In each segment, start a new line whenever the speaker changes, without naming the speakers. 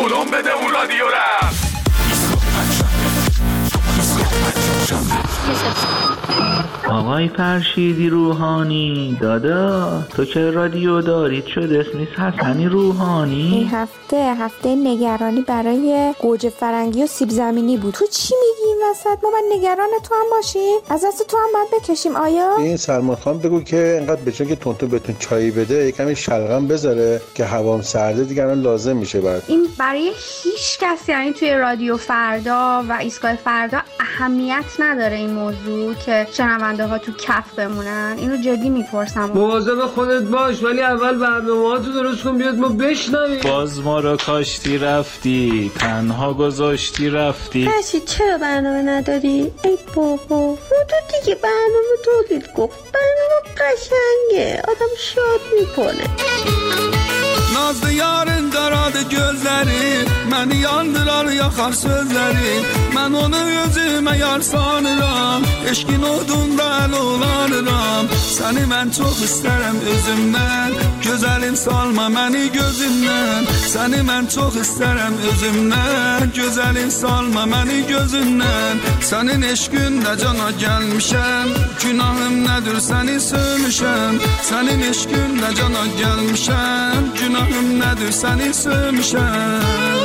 بودم بده اون رادیو رفت.
آقای فرشیدی روحانی دادا، تو که رادیو دارید شد اسمش حسنی روحانی.
این هفته نگرانی برای گوجه فرنگی و سیب زمینی بود. تو چی میگی این وسط؟ ما من نگران تو هم باشیم؟ از دست تو هم باید بکشیم آیا؟
این سلمان خان بگو که اینقدر بچون که تونتون بهتون چایی بده یکمی شلغم بذاره که هوام سرده دیگه الان لازم میشه بعد.
این برای هیچ کسی یعنی توی رادیو فردا و ایستگاه فردا اهمیت نداره این موضوع که شنونده ها تو کف بمونن. اینو جدی میپرسم.
مواظب خودت باش، ولی اول برنامه‌هاتو درست کن بیاد ما بشنویم.
باز ما رو کاشتی رفتی، تنها گذاشتی رفتی.
فرشید چرا برنامه نداری؟ ای بابا رو تو دیگه برنامه تولید کن. برنامه قشنگه، آدم شاد میکنه.
Nazlı yarın daradı gözleri Məni yandırar yaxar sözləri Mən onu özümə yar sanıram Eşkin odunda əl olanıram Səni mən çox istərəm özümdən Gözəlim salma məni gözümdən Səni mən çox istərəm özümdən Gözəlim salma məni gözümdən Sənin eşqində cana gəlmişəm Günahım nədir səni sövmüşəm Sənin eşqində cana gəlmişəm Günahım nədir səni sövmüşəm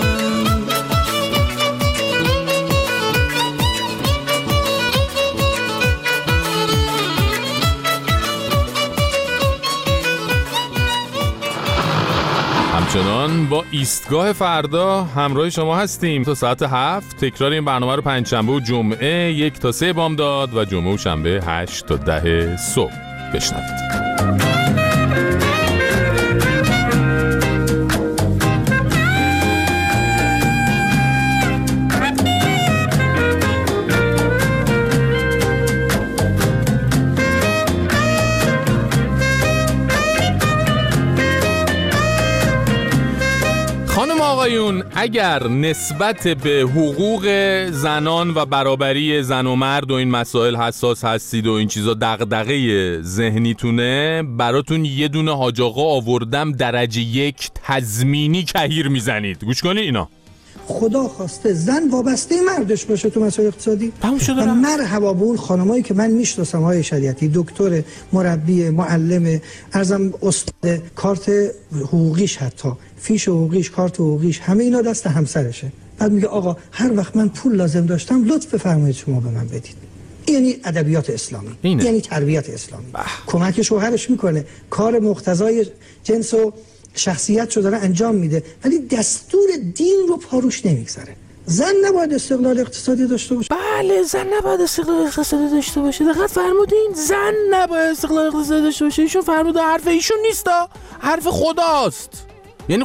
همچنان با ایستگاه فردا همراه شما هستیم تا ساعت 7. تکرار این برنامه رو پنجشنبه و جمعه 1 تا 3 بامداد و جمعه و شنبه 8 تا 10 صبح بشنوید. آقایون، اگر نسبت به حقوق زنان و برابری زن و مرد و این مسائل حساس هستید و این چیزا دغدغه ذهنیتونه، براتون یه دونه حاج آقا آوردم درجه 1 تضمینی کهیر میزنید. گوش کنید اینا.
خدا خواسته زن وابسته مردش باشه تو مسائل اقتصادی.
و
مرحبا به اون خانمایی که من میشناسم های شریعتی، دکتر، مربی، معلم، ارزم استاد، کارت حقوقیش، حتی فیش حقوقیش، کارت حقوقیش، همه اینا دست همسرشه. بعد میگه آقا هر وقت من پول لازم داشتم لطف بفرمایید شما به من بدید. یعنی ادبیات اسلامی اینه. یعنی تربیت اسلامی. کمک شوهرش میکنه، کار مقتضای جنس و شخصیت رو داره انجام میده، ولی دستور دین رو پاروش نمیگذاره. زن نباید استقلال اقتصادی داشته باشه.
بله، زن نباید استقلال اقتصادی داشته باشه. دقت فرمودین، زن نباید استقلال اقتصادی داشته باشه. ایشون فرموده، حرف ایشون نیستا، حرف خداست. یعنی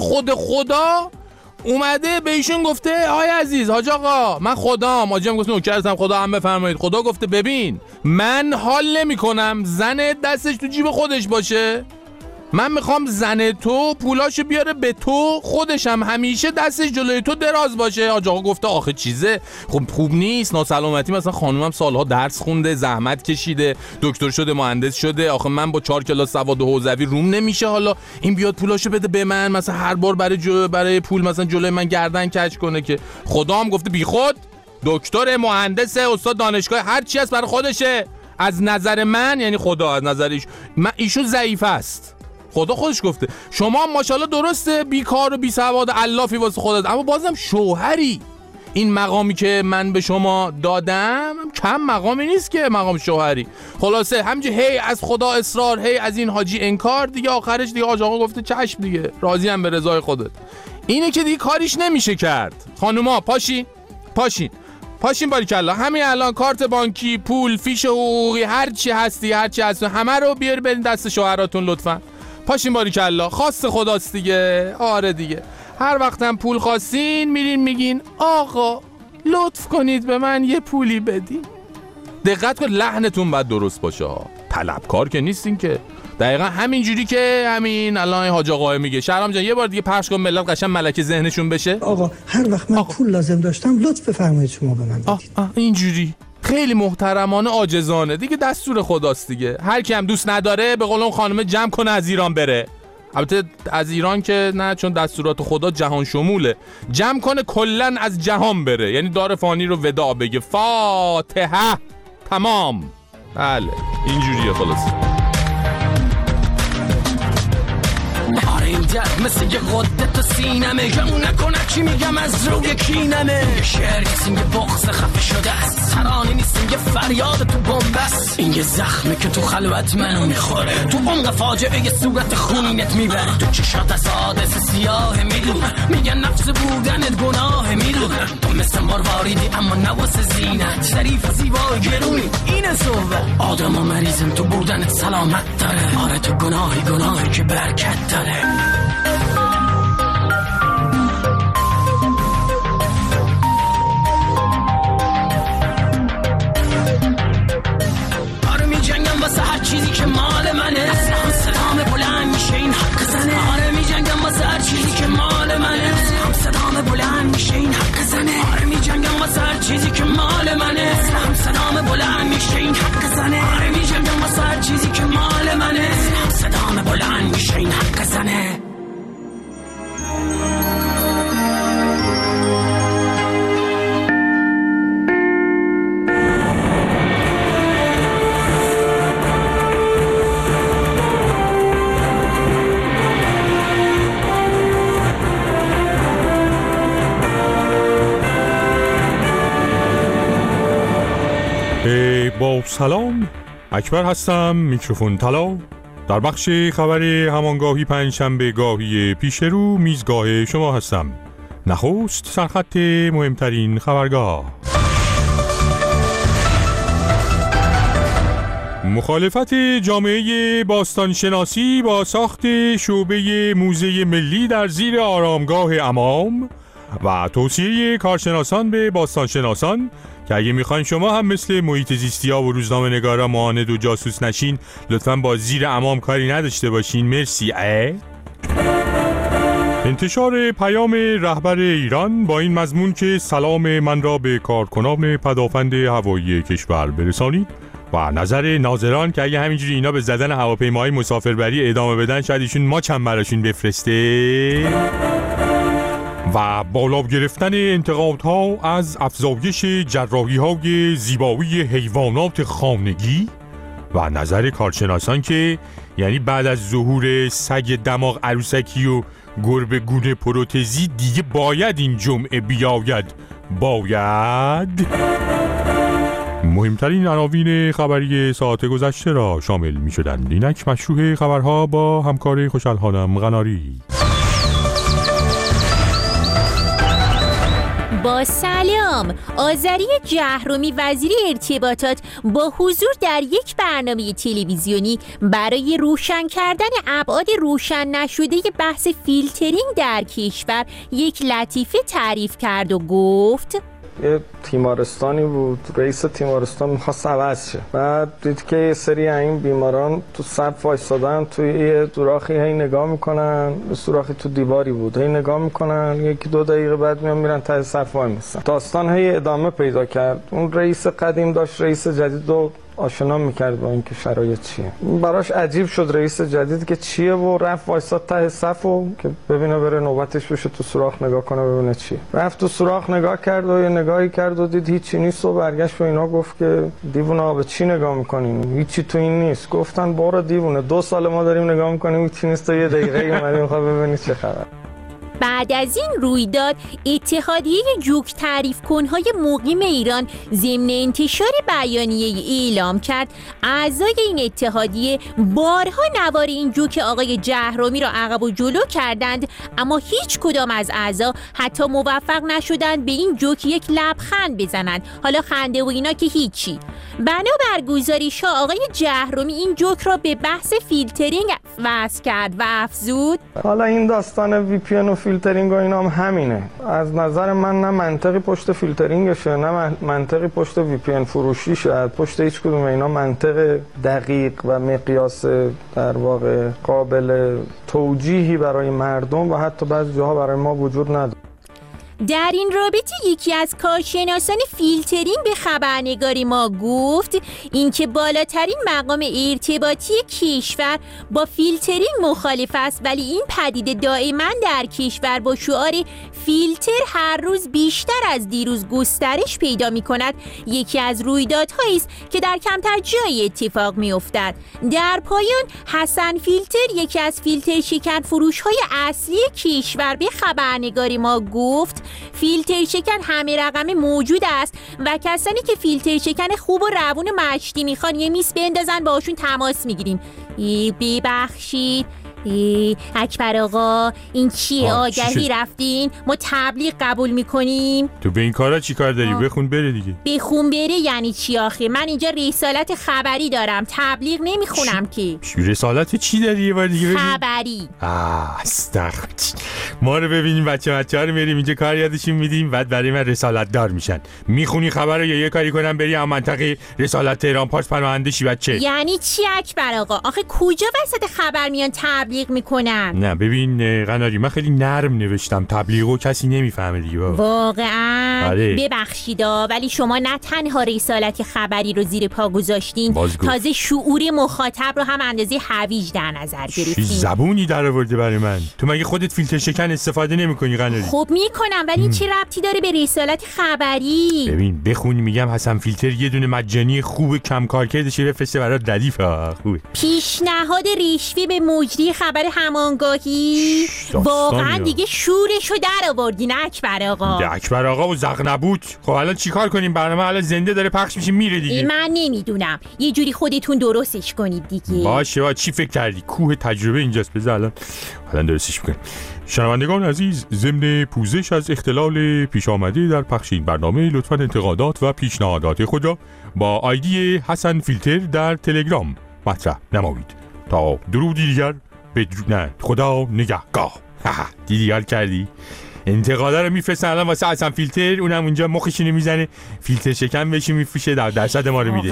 خدا اومده به ایشون گفته آی عزیز حاج آقا من خدام، حاجی هم گفت نوکرتم، خدا هم بفرمایید. خدا گفته ببین من حال نمی کنم زن دستش تو جیب خودش باشه، من میخوام زن تو پولاشو بیاره به تو، خودش هم همیشه دستش جلوی تو دراز باشه. حاج آقا گفته آخه چیزه خب خوب نیست، ناسلامتی. مثلا خانومم سالها درس خونده، زحمت کشیده، دکتر شده، مهندس شده، آخه من با 4 کلاس سواد حوزوی روم نمیشه حالا این بیاد پولاشو بده به من، مثلا هر بار برای پول مثلا جلوی من گردن کج کنه. که خدام گفته بی خود، دکتر، مهندس، استاد دانشگاه، هر چی هست برای خودشه. از نظر من، یعنی خدا از نظرش من ایشون ضعیف است. خدا خودش گفته شما ماشاءالله درسته بیکار و بی سواد علافی واسه خودت، اما بازم شوهری. این مقامی که من به شما دادم کم مقامی نیست که مقام شوهری. خلاصه همینجا هی از خدا اصرار، هی از این حاجی انکار، دیگه آخرش دیگه حاج آقا گفته چشم دیگه، راضی ام به رضای خودت. اینه که دیگه کاریش نمیشه کرد. خانوما پاشین باریکلا، همین الان کارت بانکی، پول، فیش حقوقی، هر چی هستی همه رو بیار بدین دست شوهراتون لطفاً. پاشین باریکلا، خواست خداست دیگه. آره دیگه، هر وقتم پول خواستین میرین میگین آقا لطف کنید به من یه پولی بدین. دقت کن لحنتون باید درست باشه، طلبکار که نیستین که. دقیقا همینجوری که همین الان حاج آقا میگه. شهرام جان یه بار دیگه پخش کن ملت قشنگ ملکه ذهنشون بشه.
آقا هر وقت من پول لازم داشتم لطف بفرمایید شما به من بدید.
اینجوری خیلی محترمانه، عاجزانه دیگه، دستور خداست دیگه. هر کی هم دوست نداره به قول اون خانم جمع کنه از ایران بره. البته از ایران که نه، چون دستورات خدا جهان شموله، جمع کنه کلن از جهان بره، یعنی دار فانی رو وداع بگه فاتحه تمام. بله اینجوریه خلاص.
مثل یه قده تو سینمه، گمون نکنه چی میگم از روی کینمه. شعر کسی یه بغض خفه شده است، ترانه نیست یه فریاد تو بومبست. این یه زخمه که تو خلوت منو میخوره، تو عمق فاجعه یه صورت خونینت میبره. تو چشات از حادث سیاه میدونه، میگن نفس بودنت گناه میدونه. تو مثل مرواریدی اما نواسه زینت، ظریف و زیبای گرونی اینه صحبت. آدم و مریضم تو بودنت سلامت داره، آره تو گناهی که برکت داره. آره می جنگم واسه هر چیزی که مال منه، هم صدام بلند میشه این حق زنه. آره می جنگم واسه هر چیزی که مال منه، هم صدام بلند میشه این حق زنه. آره می جنگم واسه هر چیزی که مال منه، هم صدام بلند میشه این حق زنه. آره می جنگم واسه هر چیزی که مال منه، هم صدام بلند میشه این حق زنه.
با سلام، اکبر هستم، میکروفون طلا. در بخش خبر همانگاهی پنجشنبه گاهی پیش رو میزگاه شما هستم. نخست سرخط مهمترین خبرگاه. مخالفت جامعه باستانشناسی با ساخت شعبه موزه ملی در زیر آرامگاه امام و توصیه کارشناسان به باستانشناسان که اگه میخواین شما هم مثل محیط زیستی‌ها و روزنامه نگارا معاند و جاسوس نشین، لطفاً با زیر امام کاری نداشته باشین. مرسی. انتشار پیام رهبر ایران با این مضمون که سلام من را به کارکنان پدافند هوایی کشور برسانید و نظر ناظران که اگه همینجوری اینا به زدن هواپیماهای مسافربری ادامه بدن شاید ایشون ماچم براشون بفرسته و بالا گرفتن انتقادها از افزایش جراحی‌های زیبایی حیوانات خانگی و نظر کارشناسان که یعنی بعد از ظهور سگ دماغ عروسکی و گربه گونه پروتزی دیگه باید این جمعه بیاید. مهمترین عناوین خبری ساعت گذشته را شامل می شدند. اینک مشروع خبرها با همکار خوشحال‌حالم قناری.
با سلام، آذری جهرومی وزیر ارتباطات با حضور در یک برنامه تلویزیونی برای روشن کردن ابعاد روشن نشده بحث فیلترینگ در کشور یک لطیفه تعریف کرد و گفت
یه تیمارستانی بود، رئیس تیمارستان می‌خواست عوض شه. بعد دید که یه سری این بیماران تو صف وایسادن، توی یه سوراخی هی نگاه میکنن، سوراخی تو دیواری بود، هی نگاه میکنن، یکی دو دقیقه بعد میرن ته صف وای میسن. داستان هی ادامه پیدا کرد. اون رئیس قدیم داشت رئیس جدید رو آشنا میکرد با اینکه شرایط چیه. براش عجیب شد رئیس جدید که چیه و رفت وایساد ته صف و که ببینه بره نوبتش بشه تو سوراخ نگاه کنه ببینه چیه. رفت تو سوراخ نگاه کرد و یه نگاهی کرد و دید هیچی نیست و برگشت به اینا گفت که دیوونه به چی نگاه میکنین؟ هیچی تو این نیست. گفتن برو دیوونه، 2 سال ما داریم نگاه میکنیم هیچی نیست، تو یه دقیقه اومدی میخوای ببینی چه خبر.
بعد از این رویداد اتحادیه جوک تعریف کنهای مقیم ایران ضمن انتشار بیانیه اعلام کرد اعضای این اتحادیه بارها نوار این جوک آقای جهرومی را عقب و جلو کردند، اما هیچ کدام از اعضا حتی موفق نشدند به این جوک یک لبخند بزنند. حالا خنده و اینا که هیچی. بنابر گزارش‌ها آقای جهرومی این جوک را به بحث فیلترینگ وصل کرد و افزود
حالا این داستان وی پی ان و فیلترینگ و اینا هم همینه. از نظر من نه منطقی پشت فیلترینگشه نه منطقی پشت وی پی ان فروشیشه. پشت هیچ کدوم اینا منطق دقیق و مقیاس در واقع قابل توجیهی برای مردم و حتی بعضی جاها برای ما وجود نداره.
در این رابطه یکی از کارشناسان فیلترینگ به خبرنگاری ما گفت اینکه بالاترین مقام ارتباطی کشور با فیلترینگ مخالف است، ولی این پدیده دائما در کشور با شعار فیلتر هر روز بیشتر از دیروز گسترش پیدا می کند یکی از رویدادهایی است که در کمتر جایی اتفاق می افتد. در پایان حسن فیلتر یکی از فیلتر شکن فروش های اصلی کشور به خبرنگاری ما گفت فیلتر شکن همه رقم موجود است و کسانی که فیلتر شکن خوب و روون مشتی میخوان یه میز بندازن باهاشون تماس میگیریم. ببخشید اکبر آقا این چیه؟ آگهی رفتین؟ ما تبلیغ قبول میکنیم.
تو به این کارا چی کار داری؟ بخون بره دیگه.
بخون بره یعنی چی آخه؟ من اینجا رسالت خبری دارم، تبلیغ نمیخونم که.
رسالت چی داری یه بار دیگه بگی؟
خبری.
استغفر. ما رو ببینیم بچه‌ها رو میریم اینجا کار یادشون میدیم بعد برای من رسالت دار میشن. میخونی خبر رو یا یه کاری کنم بری هم منطقه رسالت تهران پارس پناهنده شی بچه؟
یعنی چی اکبر آقا؟ آخه کجا وسط خبر میان تبلیغ میکنن؟
نه ببین قناری من خیلی نرم نوشتم، تبلیغو کسی نمیفهمه دیگه.
واقعا
آره.
ببخشیدا ولی شما نه تنها رسالت خبری رو زیر پا گذاشتین، تازه شعور مخاطب رو هم اندازه هویج در نظر گرفتین.
زبونی در آورده برای من. تو مگه خودت فیلتر شکن استفاده نمیکنی قناری؟
خب میکنم ولی چه ربطی داره به رسالت خبری؟
ببین بخون میگم حسن فیلتر یه دونه مجانی خوب کم کارکردش بفرسته برات ردیفه خوبه.
پیشنهاد رشوه به مجری خبر همانگاهی واقعا دیگه شورشو در آوردین اکبر آقا.
اکبر آقا و زغنبوت. خب الان چیکار کنیم؟ برنامه الان زنده داره پخش میشه میره دیگه.
من نمیدونم، یه جوری خودتون درستش کنید دیگه.
باشه چی فکر کردی؟ کوه تجربه اینجاست. بذار الان درستش میکنیم. شنوندگان عزیز، ضمن پوزش از اختلال پیش آمده در پخش این برنامه لطفاً انتقادات و پیشنهادات خود را با آیدی حسن فیلتر در تلگرام مطرح نمایید. تا درودی دیگر نه خدا نگهگاه. دیدی حال کردی؟ انتقادا رو میفرستن الان واسه حسن فیلتر، اونم اونجا مخشونو میزنه فیلتر شکن بهش میفروشه درصد ما رو میده.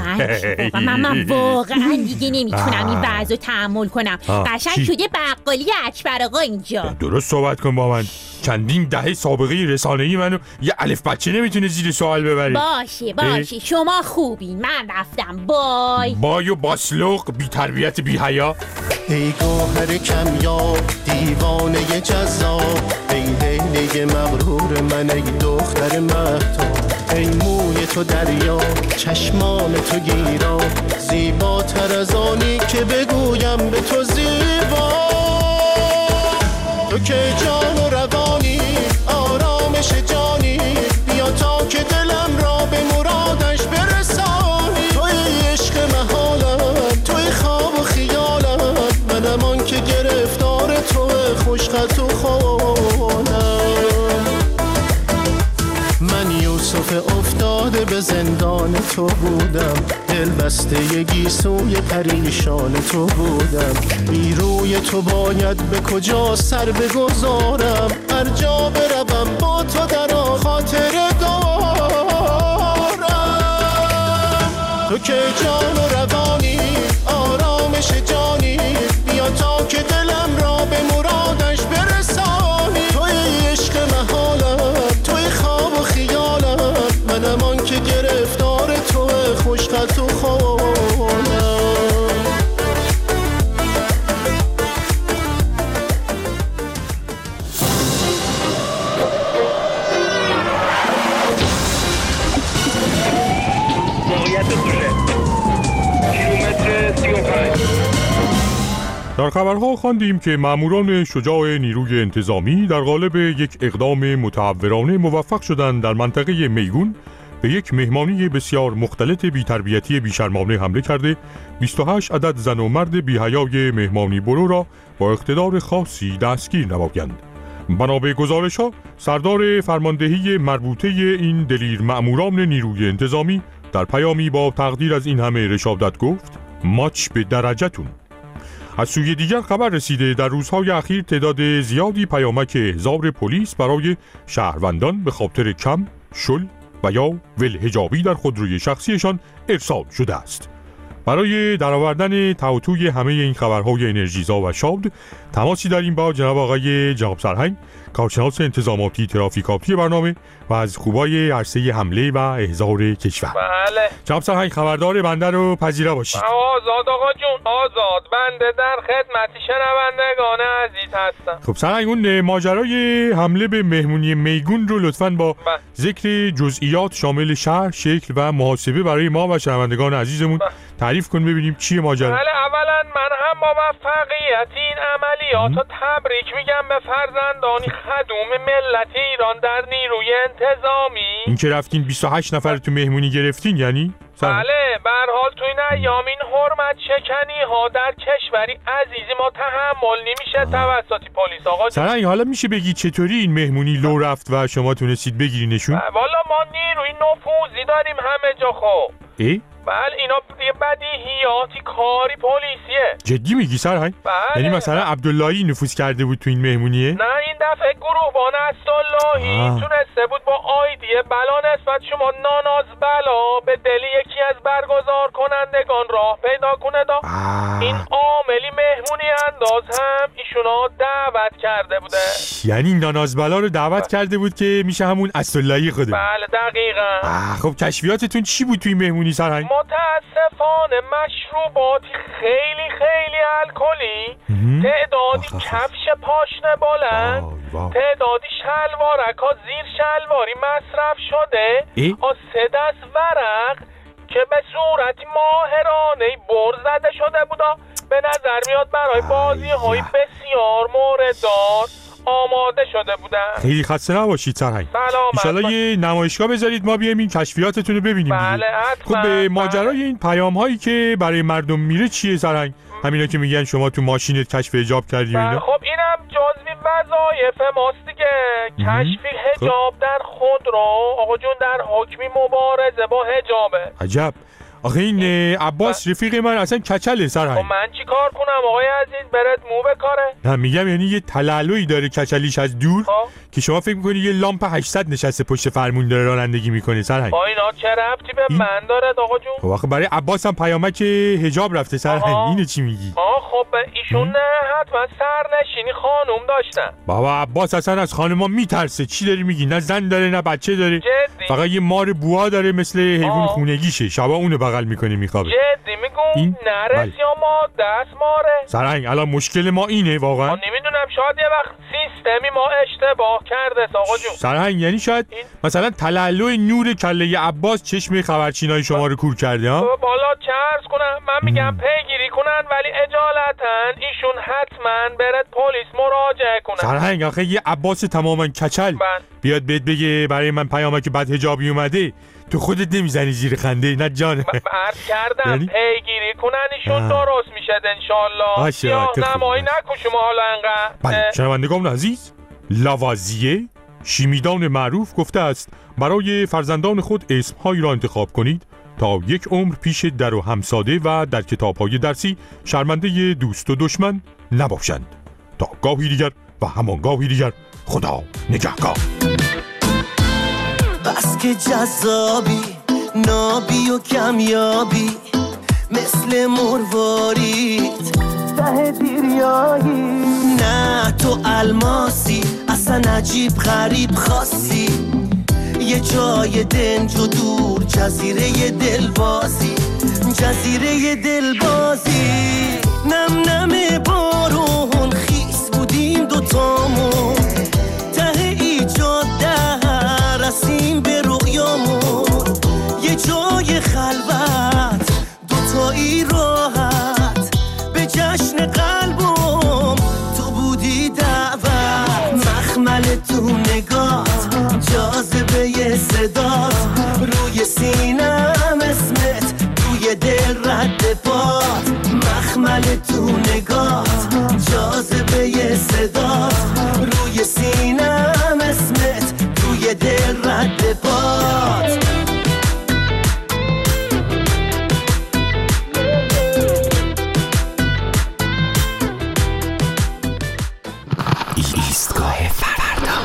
من واقعا دیگه نمیتونم این وضعو تحمل کنم. قشنگ شده بقالی اکبر آقا اینجا.
درست صحبت کن با من. چندین دهه سابقه رسانه‌ای منو یه الف بچه نمیتونه زیر سوال ببره.
باشه شما خوبین، من رفتم. بای
و باسلوق بی تربیت بی حیا.
ای گوهر کمیاب دیوانه جذاب، ای لیلی مغرور من، ای دختر مهتاب، ای موی تو دریا چشمان تو گیرا، زیباتر از آنی که بگویم به تو زیبا. تو که جان و روانی آرامش جانی، بیا تا که دلم را به مرادش برسانی. توی عشق محالم، توی خواب و خیالم، منم آن که گرفتار تو خوشخط و خونم. من یوسف افتاده به زندان تو بودم، دل بسته گیسوی پریشان تو بودم. بی روی تو باید به کجا سر بگذارم، هر جا بروم با تو در خاطر دارم. تو که جان و روانی آرامش جانی، بیا تا که دلم را به مرادش برسانی. توی عشق محالم، توی خواب و خیالم، منم آن که گرفتار تو خوشخط و خونم.
در خبرها خواندیم که ماموران شجاع نیروی انتظامی در قالب یک اقدام متهورانه موفق شدند در منطقه میگون به یک مهمانی بسیار مختلط بی‌تربیتی بیشرمانه حمله کرده 28 عدد زن و مرد بی‌حیای مهمانی برو را با اقتدار خاصی دستگیر نمایند. بنا به گزارش‌ها سردار فرماندهی مربوطه این دلیر ماموران نیروی انتظامی در پیامی با تقدیر از این همه رشادت گفت ماچ به درجتون. از سوی دیگر خبر رسیده در روزهای اخیر تعداد زیادی پیامک زار پلیس برای شهروندان به خاطر کم، شل و یا ولحجابی در خودروی شخصیشان ارسال شده است. برای درآوردن توی همه این خبرهای انرژیزا و شاد تماسی داریم با جناب آقای جناب سرهنگ، کارشناس انتظاماتی ترافیکاتی برنامه و از خوبای عرصه حمله و احضار کشور.
بله
جناب سرهنگ، خبردار بنده رو پذیرا باشید.
آزاد آقا جون، آزاد. بنده در خدمت شنوندگان عزیز هستم.
خب سرهنگ، اون ماجرای حمله به مهمونی میگون رو لطفاً با ذکر جزئیات شامل شرح، شکل و محاسبه برای ما و شنوندگان عزیزمون تعریف کن ببینیم چیه ماجرا.
بله، اولا من هم با موفقیت این عملیات رو تبریک میگم به فرزندانی خدوم ملت ایران در نیروی انتظامی.
این که رفتین 28 نفر تو مهمونی گرفتین یعنی؟
بله، به هر حال تو این ایام این حرمت شکنی ها در کشوری عزیزی ما تحمل نمیشه توسط پلیس. آقا
سرهنگ، حالا میشه بگی چطوری این مهمونی لو رفت و شما تونستید بگیرینشون؟
والا ما نیروی نفوذی داریم همه جا. خب بله، اینا یه بدیهیاتی کاری پلیسیه.
جدی میگی سرهنگ؟
بله.
یعنی مثلا عبداللهی نفوذ کرده بود تو این مهمونیه؟
نه، این دفعه گروهبان عبداللهی تونسته بود با آیدی بلا نسبت شما ناناز بلا به دل یکی از برگزار کنندگان راه پیدا کنه. این عاملی مهمونی انداز هم ایشونا دعوت کرده بوده.
یعنی ناناز بلا رو دعوت کرده بود که میشه همون عبداللهی خوده.
بله دقیقاً.
خب کشفیاتتون چی بود توی مهمونی سرهنگ؟
متاسفانه مشروباتی خیلی خیلی الکلی، تعدادی کفش پاشنه بلند، تعدادی شلوارک‌ها زیر شلواری مصرف شده، 3 دست ورق که به صورتی ماهرانه بر زده شده بودا. به نظر میاد برای بازی‌های بسیار مورددار آماده شده بودن.
خیلی خسته نباشید سرهنگ. انشالله یه نمایشگاه بذارید ما بیایم این کشفیاتتون رو ببینیم.
بله حتما.
خب به ماجرای این پیام هایی که برای مردم میره چیه سرهنگ؟ همینا که میگن شما تو ماشینت کشف حجاب کردی اینا؟
خب اینم جزوی وظایف ماست دیگه. کشف حجاب در خودرو آقا جون در حکمی مبارزه با حجابه.
عجب. آخه این عباس رفیق من اصلا کچله سرهنگ.
خب من چی کار کنم آقای عزیز؟ برد مو بکاره؟
نه میگم یعنی یه تلالویی داره کچلیش از دور که شما فکر میکنی یه لامپ 800 نشسته پشت فرمون داره رانندگی میکنه سرهنگ.
با اینا چه ربطی به من داره آقا جون؟
خب آخه برای عباس هم پیامک حجاب رفته سرهنگ. اینو چی میگی؟
خب ایشون نه حتما سرنشینی خانم داشتن.
بابا عباس اصلا از خانما میترسه. چی داری میگی؟ نه زن داره نه بچه داره.
جدی؟
فقط یه مار بوها داره مثل حیوان خونگیشه. شبا اونو بغل میکنه میخوابه.
جدی میگم؟ نرس یا ما دست ماره؟
سرهنگ الان مشکل ما اینه واقعا.
نمیدونم، شاید یه وقت سیستمی ما اشتباه کرده آقا جون.
سرهنگ یعنی شاید مثلا تلالو نور کله عباس چشم خبرچینای شما رو کور کرده ها؟
بالا چه عرض کنم؟ من میگم پیگیری کنن ولی اجالتا ایشون حتما برد پلیس مراجعه کنن.
سرهنگ آخه یه عباس تماما کچل بیاد بهت بگه برای من پیامک بد حجابی اومده، تو خودت نمیزنی زیر خنده؟ نه جان.
عرض کردم پیگیری کنن ایشون درست میشه انشالله. سیاه نمایی نکن شما حالا انقدر.
بله شنوندگان عزیز، لاوازیه شیمیدان معروف گفته است برای فرزندان خود اسمهایی را انتخاب کنید تا 1 عمر پیش در و همساده و در کتاب‌های درسی شرمنده دوست و دشمن نباشند. تا گاهی دیگر و همان گاهی دیگر، خدا نگهدار.
بس که جذابی، نابی و کمیابی، مثل مروارید ته دیریایی. نه تو الماسی، اصلا عجیب غریب خاصی، یه جای دنج و دور، جزیره دلبازی، جزیره دلبازی. نم نم بارون خیس بودیم دوتامون، ته ایجاد رسیم به رویامون، یه جای خلوت دوتایی راحت، به جشن قلبم تو بودی دعوت. مخمل تو نگات، جاذبه صدات، روی سینم اسمت، توی دل رد پات. مخمل تو نگات، جاذبه صدات، روی سینم اسمت، توی دل رد پات.
ایستگاه فردا.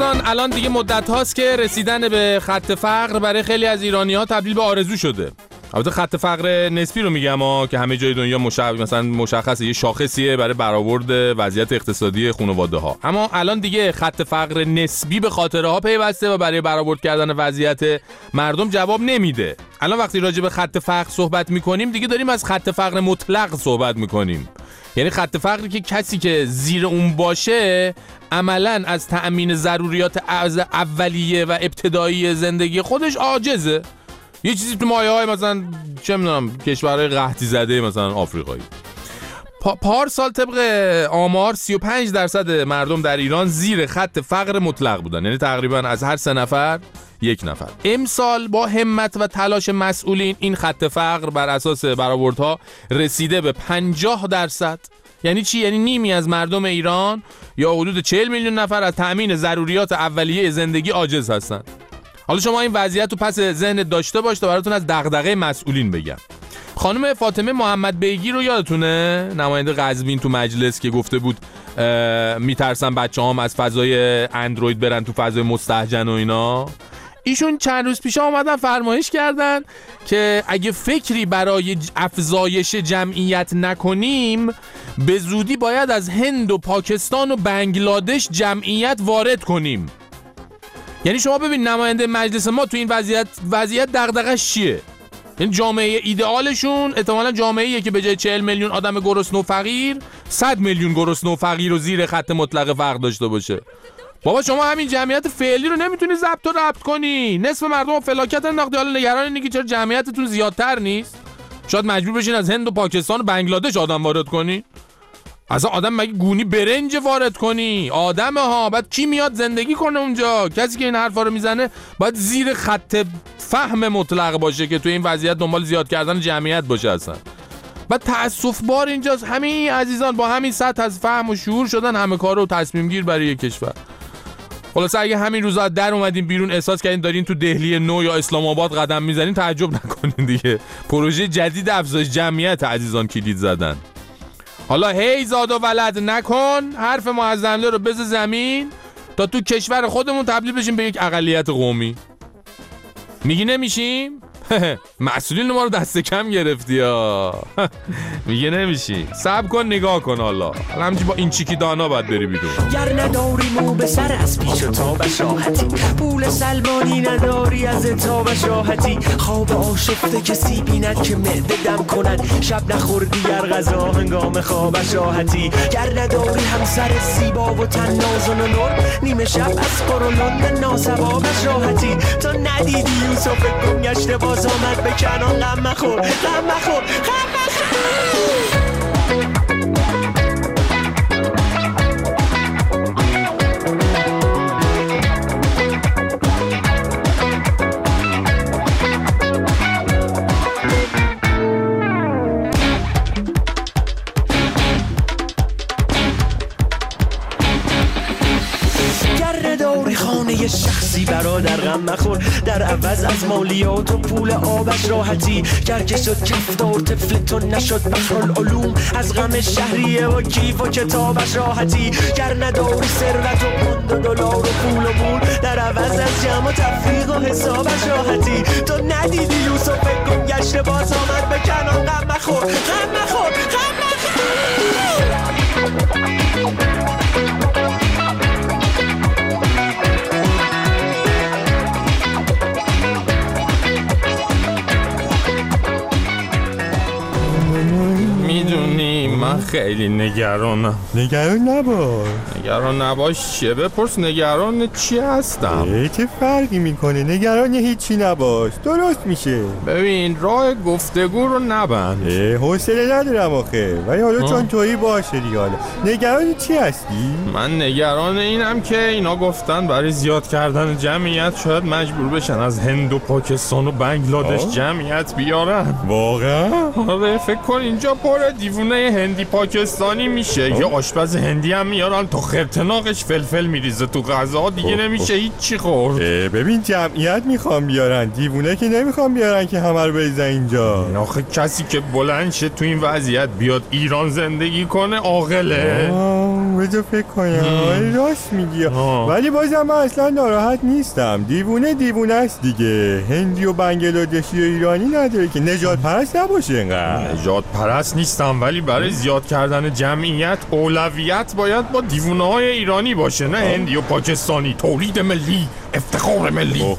عزیزان الان دیگه مدت هاست که رسیدن به خط فقر برای خیلی از ایرانی‌ها تبدیل به آرزو شده. البته خط فقر نسبی رو میگم که همه جای دنیا مثلا مشخصه یه شاخصیه برای برآورد وضعیت اقتصادی خانواده‌ها. اما الان دیگه خط فقر نسبی به خاطره ها پیوسته و برای برآورد کردن وضعیت مردم جواب نمیده. الان وقتی راجع به خط فقر صحبت میکنیم دیگه داریم از خط فقر مطلق صحبت میکنیم. یعنی خط فقری که کسی که زیر اون باشه عملاً از تأمین ضروریات اولیه و ابتدایی زندگی خودش عاجزه. یه چیزی تو مایه‌های مثلا چه می‌دونم کشورهای قحطی زده مثلا آفریقایی. پارسال طبق آمار 35% مردم در ایران زیر خط فقر مطلق بودن، یعنی تقریبا از هر 3 نفر 1 نفر. امسال با همت و تلاش مسئولین این خط فقر بر اساس برآوردها رسیده به 50%. یعنی چی؟ یعنی نیمی از مردم ایران یا حدود 40 میلیون نفر از تأمین ضروریات اولیه زندگی عاجز هستند. حالا شما این وضعیت رو پس ذهنت داشته باش تا براتون از دغدغه مسئولین بگم. خانم فاطمه محمد بیگی رو یادتونه؟ نماینده قزوین تو مجلس که گفته بود میترسن بچه‌هام از فضای اندروید برن تو فضای مستهجن و اینا. ایشون چند روز پیش اومدن فرمایش کردن که اگه فکری برای افزایش جمعیت نکنیم به زودی باید از هند و پاکستان و بنگلادش جمعیت وارد کنیم. یعنی شما ببین نماینده مجلس ما تو این وضعیت دغدغه‌اش چیه؟ این جامعه ایدئالشون احتمالاً جامعه‌ایه که به جای 40 میلیون آدم گرسنه و فقیر 100 میلیون گرسنه و فقیر و زیر خط مطلق فقر داشته باشه. بابا شما همین جمعیت فعلی رو نمیتونی ضبط و ربط کنی. نصف مردم فلاکت انداختی، حالا نگران اینی که چرا جمعیتتون زیادتر نیست؟ شاید مجبور بشین از هند و پاکستان و بنگلادش آدم وارد کنی. اصلا آدم مگه گونی برنج وارد کنی؟ آدمه ها، بعد کی میاد زندگی کنه اونجا؟ کسی که این حرفا رو میزنه باید زیر خط فهم مطلق باشه که تو این وضعیت دنبال زیاد کردن جمعیت باشه اصلا. بعد تأسف بار اینجاست همین عزیزان با همین سطح از فهم و شعور شدن همه کار رو تصمیم گیر برای یک کشور. خلاص اگه همین روزا در اومدین بیرون احساس کردین دارین تو دهلی نو یا اسلام آباد قدم میزنین تعجب نکنین دیگه. پروژه جدید افزایش جمعیت عزیزان کلید زدن. حالا هی زاد و ولد نکن، حرف معظمله رو بذار زمین تا تو کشور خودمون تبدیل بشیم به یک اقلیت قومی. میگی نمیشیم؟ مسئولین ما رو دست کم گرفتی ها. میگه نمیشی. صبر کن نگاه کن حالا همچی با این چیکی دانا باید بری بیرون.
گر نداری مو به سر از پیش و تابش راحتی، پول سلمانی نداری از تابش راحتی، خواب آشفته کسی بیند که معده دم کند، شب نخوردی گر غذا هنگام خوابش راحتی، گر نداری همسر زیبا و تن نازن و نور، نیمه شب از قرولند ناسوابش راحتی، تا ندیدی یوسف گم گشته باز آمد به کنان، غم مخور غم مخور غم مخور. شخصی برادر غم مخور، در عوض از مالیات و پول آبش راحتی، گر که شد کفتار طفل تو نشد بحرالعلوم، از غم شهریه و کیف و کتابش راحتی، گر نداری ثروت و پوند و دلار و پول و مول، در عوض از جمع و تفریق و حسابش راحتی، تو ندیدی یوسف گم گشته باز آمد به کنان، غم مخور غم مخور غم مخور.
میدونی من خیلی نگرانم. نگران نباش چیه؟ بپرس نگران چی هستم.
چه فرقی میکنه؟ نگران هیچی نباش، درست میشه.
ببین راه گفتگو رو نبند.
حوصله ندارم آخه، ولی حالا چون تویی باشه دیگه. حالا نگران چی هستی؟
من نگران اینم که اینا گفتن برای زیاد کردن جمعیت شاید مجبور بشن از هند و پاکستان و بنگلادش جمعیت بیارن.
واقعا؟
آره فکر کن اینجا پر دیوونه هندی پاکستانی میشه. یه آشپز هندی هم میارن تا خرطناقش فلفل میریزه تو غذا، دیگه نمیشه هیچی خورد.
ببین جمعیت میخوام بیارن، دیوونه که نمیخوام بیارن که همه رو بریزن اینجا.
آخه کسی که بلند شه تو این وضعیت بیاد ایران زندگی کنه عاقله.
بذار فکر کنم. راست میگی، ولی بازم من اصلا ناراحت نیستم. دیوونه است دیگه. هندی و بنگلادشی و ایرانی نداره که. نجات پرست نباشه اینقدر.
نجات پرست نیستم، ولی برای زیاد کردن جمعیت اولویت باید با دیوونه‌های ایرانی باشه، نه هندی و پاکستانی. تولید ملی، افتخار ملی.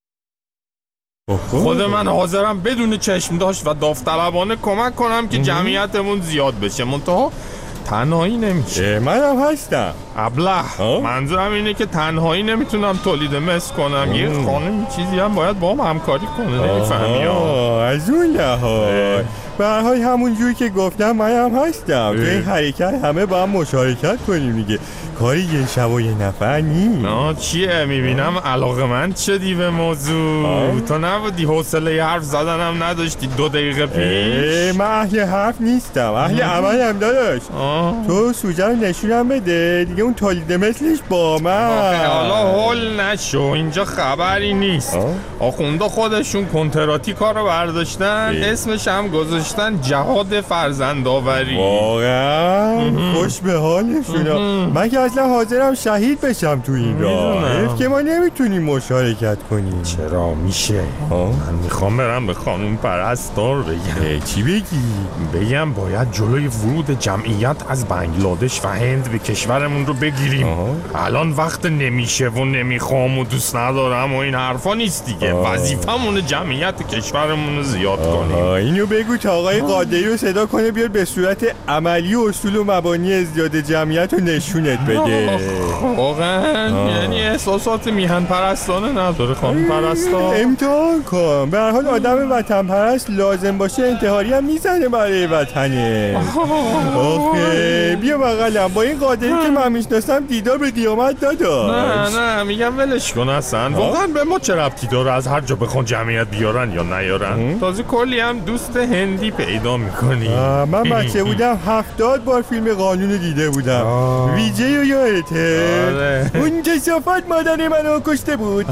خود من حاضرم بدون چشم داشت و داوطلبانه کمک کنم که جمعیتمون زیاد بشه، منتها تنهایی نمیشه.
منم هستم.
ابله. منظورم اینه که تنهایی نمیتونم تولید مثل کنم. یه خانم چیزی هم باید با هم همکاری کنه. نمیفهمی؟
از اون لحاظ به هر حال همون جوری که گفتم منم هستم. تو این حرکت همه با هم مشارکت کنیم دیگه. کاری یه شب و یه نفر نیست.
چیه میبینم علاقه‌مند شدی به موضوع. تو نبودی حوصله حرف زدنم نداشتی 2 دقیقه پیش؟
من اهل حرف نیستم، اهل عملم داداش. تو سوژه رو نشونم بده دیگه، اون تولید مثلش با من.
حالا هول نشو، اینجا خبری نیست. آخونده خودشون کنتراتی کارو برداشتن، اسمش هم گذاشتن جهاد فرزندآوری.
واقعا خوش به حالشون. من که اصلا حاضرم شهید بشم تو این راه، که ما نمیتونیم مشارکت کنیم.
چرا میشه؟ من میخوام برم به خانم پرستار بگم.
چی بگی؟
بگم باید جلوی ورود جمعیت از بنگلادش و هند به کشورمون رو بگیریم. الان وقت نمیشه و نمیخوام و دوست ندارم و این حرفا نیست دیگه. وظیفمون جمعیت کشورمون رو زیاد کنیم.
اینو بگو تا آقای قادری رو صدا کنه بیاد به صورت عملی اصول و مبانی ازدیاد جمعیت رو نشونت بده.
واقعا یعنی احساسات میهن پرستانه نداره خانم پرستار؟
امتحان کن. به هر حال آدم وطن پرست لازم باشه انتحاری هم میزنه برای وطنه. آخه بیا بغلم. با این قادری که من میشناسم دیدار به قیامت داداش.
نه میگم ولش کن اصلا. واقعا به ما چه ربطی داره از هر جا بخوان جمعیت بیارن یا نیارن؟ تازه کلی هم دوست هندی پیدا میکنی.
من بچه بودم 70 بار فیلم قانون دیده بودم. ویجی و یادته؟ اون کثافت مادر منو کشته بود.